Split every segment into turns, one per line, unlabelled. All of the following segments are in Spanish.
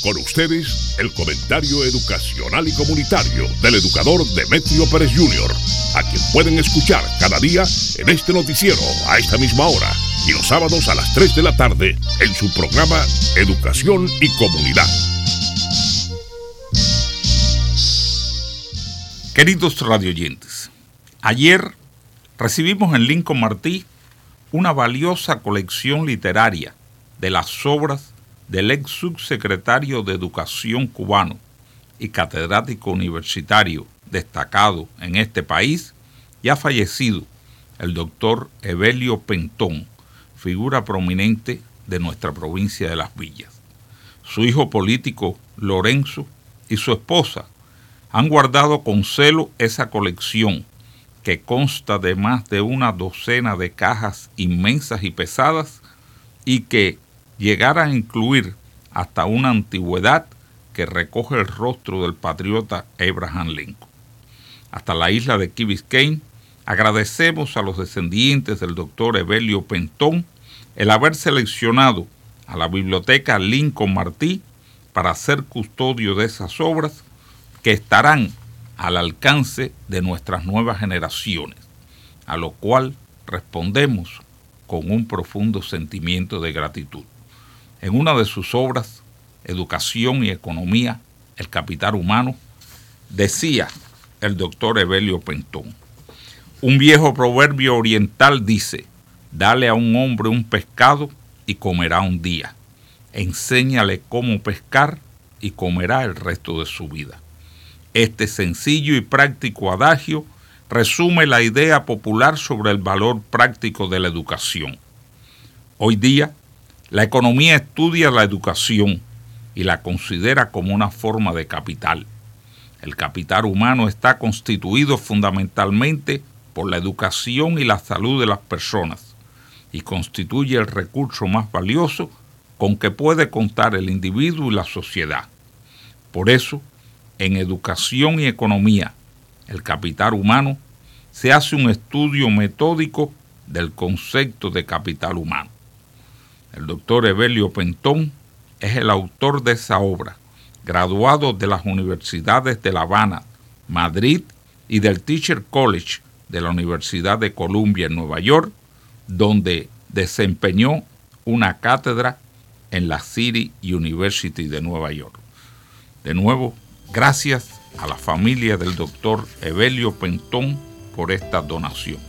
Con ustedes, el comentario educacional y comunitario del educador Demetrio Pérez Jr., a quien pueden escuchar cada día en este noticiero a esta misma hora y los sábados a las 3 de la tarde en su programa Educación y Comunidad.
Queridos radioyentes, ayer recibimos en Lincoln Martí una valiosa colección literaria de las obras del ex subsecretario de Educación cubano y catedrático universitario destacado en este país, ya fallecido, el doctor Evelio Pentón, figura prominente de nuestra provincia de Las Villas. Su hijo político, Lorenzo, y su esposa han guardado con celo esa colección, que consta de más de una docena de cajas inmensas y pesadas y que llegara a incluir hasta una antigüedad que recoge el rostro del patriota Abraham Lincoln. Hasta la isla de Key Biscayne, agradecemos a los descendientes del doctor Evelio Pentón el haber seleccionado a la Biblioteca Lincoln Martí para ser custodio de esas obras que estarán al alcance de nuestras nuevas generaciones, a lo cual respondemos con un profundo sentimiento de gratitud. En una de sus obras, Educación y Economía, el capital humano, decía el doctor Evelio Pentón: un viejo proverbio oriental dice, dale a un hombre un pescado y comerá un día. Enséñale cómo pescar y comerá el resto de su vida. Este sencillo y práctico adagio resume la idea popular sobre el valor práctico de la educación. Hoy día, la economía estudia la educación y la considera como una forma de capital. El capital humano está constituido fundamentalmente por la educación y la salud de las personas y constituye el recurso más valioso con que puede contar el individuo y la sociedad. Por eso, en Educación y Economía, el capital humano, se hace un estudio metódico del concepto de capital humano. El doctor Evelio Pentón es el autor de esa obra, graduado de las universidades de La Habana, Madrid y del Teacher College de la Universidad de Columbia en Nueva York, donde desempeñó una cátedra en la City University de Nueva York. De nuevo, gracias a la familia del doctor Evelio Pentón por esta donación.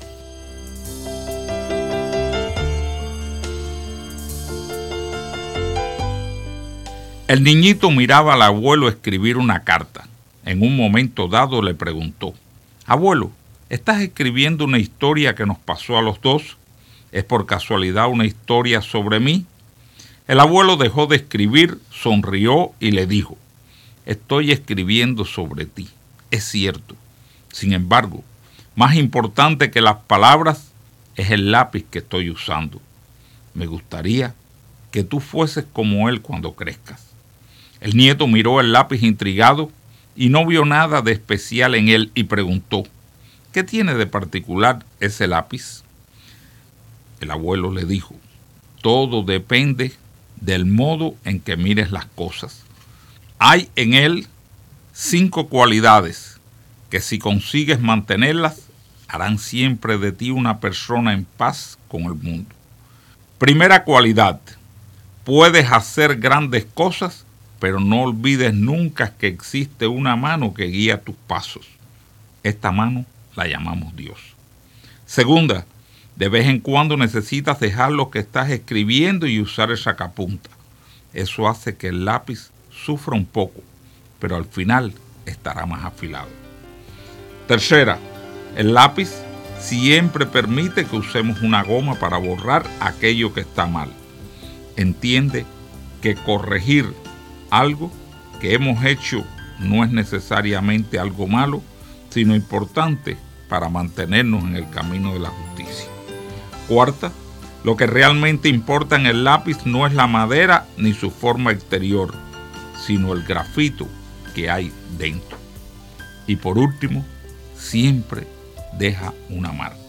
El niñito miraba al abuelo escribir una carta. En un momento dado le preguntó: abuelo, ¿estás escribiendo una historia que nos pasó a los dos? ¿Es por casualidad una historia sobre mí? El abuelo dejó de escribir, sonrió y le dijo: estoy escribiendo sobre ti, es cierto. Sin embargo, más importante que las palabras es el lápiz que estoy usando. Me gustaría que tú fueses como él cuando crezcas. El nieto miró el lápiz intrigado y no vio nada de especial en él y preguntó: ¿qué tiene de particular ese lápiz? El abuelo le dijo: todo depende del modo en que mires las cosas. Hay en él 5 cualidades que, si consigues mantenerlas, harán siempre de ti una persona en paz con el mundo. Primera cualidad: puedes hacer grandes cosas, pero no olvides nunca que existe una mano que guía tus pasos. Esta mano la llamamos Dios. Segunda: de vez en cuando necesitas dejar lo que estás escribiendo y usar el sacapunta. Eso hace que el lápiz sufra un poco, pero al final estará más afilado. Tercera: el lápiz siempre permite que usemos una goma para borrar aquello que está mal. Entiende que corregir algo que hemos hecho no es necesariamente algo malo, sino importante para mantenernos en el camino de la justicia. Cuarta: lo que realmente importa en el lápiz no es la madera ni su forma exterior, sino el grafito que hay dentro. Y por último, siempre deja una marca.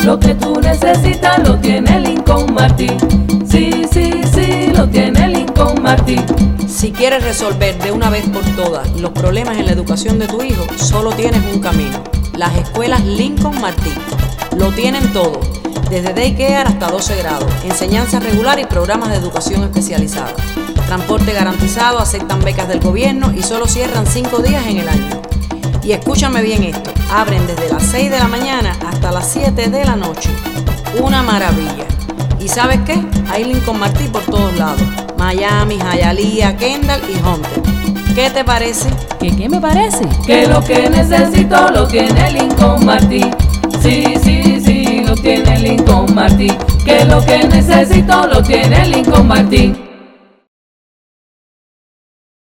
Lo que tú necesitas lo tiene Lincoln Martí. Sí, sí, sí, lo tiene Lincoln Martí.
Si quieres resolver de una vez por todas los problemas en la educación de tu hijo, solo tienes un camino: las escuelas Lincoln Martí. Lo tienen todo, desde daycare hasta 12 grados, enseñanza regular y programas de educación especializada. Transporte garantizado, aceptan becas del gobierno y solo cierran 5 días en el año. Y escúchame bien esto, abren desde las 6 de la mañana hasta las 7 de la noche. Una maravilla. ¿Y sabes qué? Hay Lincoln Martí por todos lados: Miami, Hialeah, Kendall y Hunter. ¿Qué te parece?
¿Qué me parece? Que lo que necesito lo tiene Lincoln Martí. Sí, sí, sí, lo tiene Lincoln Martí. Que lo que necesito lo tiene Lincoln Martí.